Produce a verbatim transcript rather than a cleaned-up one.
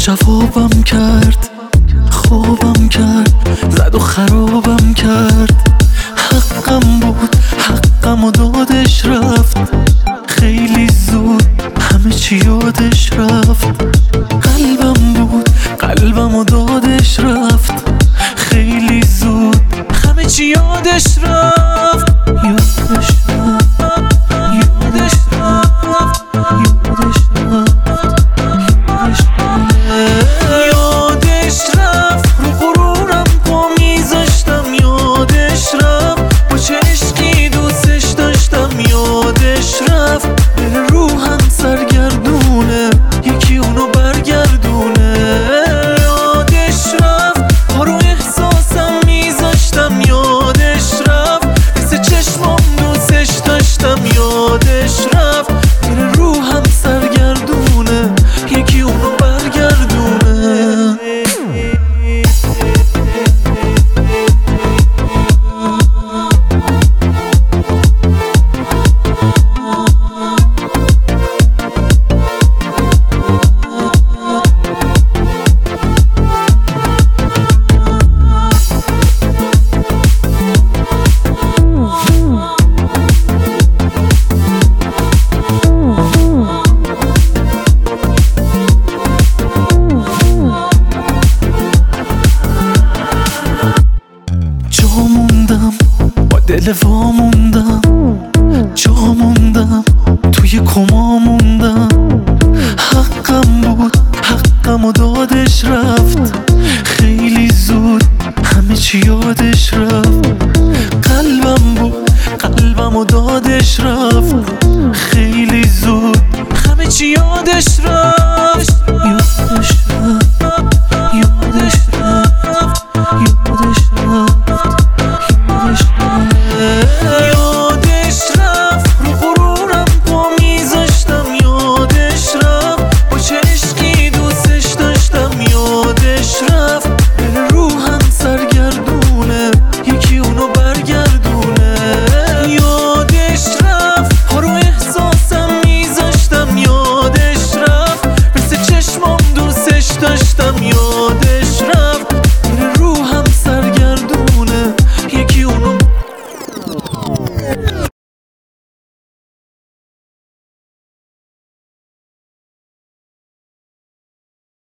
جوابم کرد، خوابم کرد، زد و خرابم کرد. حقم بود، حقم و دادش رفت خیلی زود، همه چی یادش رفت. قلبم بود، قلبم و دادش رفت خیلی زود، همه چی یادش رفت. یادش رفت، یادش رفت، یادش رفت، یادش رفت، یادش رفت. رو غرورم پا میذاشتم، یادش رفت. با چه عشقی دوستش داشتم، یادش رفت. دل روحم سرگردونه، یکی اونو برگردونه. یادش رفت، پا رو احساسم میذاشتم، یادش رفت. مثل چشمام دوستش داشتم، یادش رفت. دل روحم سرگردونه، یکی اونو برگردونه. دل وا موندم، جا موندم، توی کما موندم. حقم بود، حقم و دادش رفت خیلی زود، همه چی یادش رفت. قلبم بود، قلبم و دادش رفت خیلی زود، همه چی یادش رفت.